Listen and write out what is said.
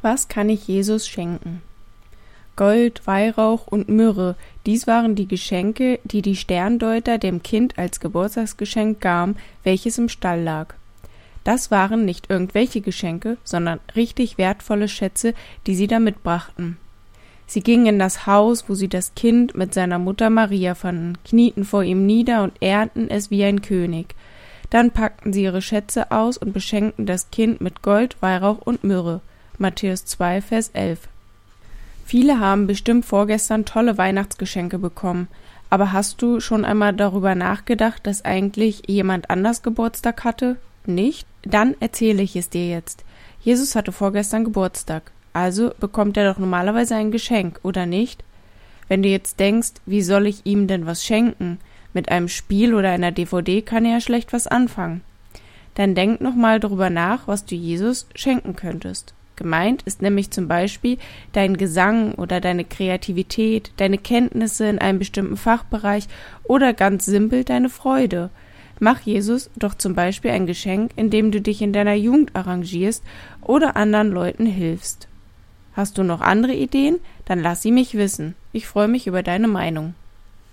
Was kann ich Jesus schenken? Gold, Weihrauch und Myrrhe, dies waren die Geschenke, die die Sterndeuter dem Kind als Geburtstagsgeschenk gaben, welches im Stall lag. Das waren nicht irgendwelche Geschenke, sondern richtig wertvolle Schätze, die sie da mitbrachten. Sie gingen in das Haus, wo sie das Kind mit seiner Mutter Maria fanden, knieten vor ihm nieder und ehrten es wie ein König. Dann packten sie ihre Schätze aus und beschenkten das Kind mit Gold, Weihrauch und Myrrhe. Matthäus 2, Vers 11. Viele haben bestimmt vorgestern tolle Weihnachtsgeschenke bekommen, aber hast du schon einmal darüber nachgedacht, dass eigentlich jemand anders Geburtstag hatte? Nicht? Dann erzähle ich es dir jetzt. Jesus hatte vorgestern Geburtstag, also bekommt er doch normalerweise ein Geschenk, oder nicht? Wenn du jetzt denkst, wie soll ich ihm denn was schenken? Mit einem Spiel oder einer DVD kann er ja schlecht was anfangen. Dann denk nochmal darüber nach, was du Jesus schenken könntest. Gemeint ist nämlich zum Beispiel dein Gesang oder deine Kreativität, deine Kenntnisse in einem bestimmten Fachbereich oder ganz simpel deine Freude. Mach Jesus doch zum Beispiel ein Geschenk, indem du dich in deiner Jugend arrangierst oder anderen Leuten hilfst. Hast du noch andere Ideen? Dann lass sie mich wissen. Ich freue mich über deine Meinung.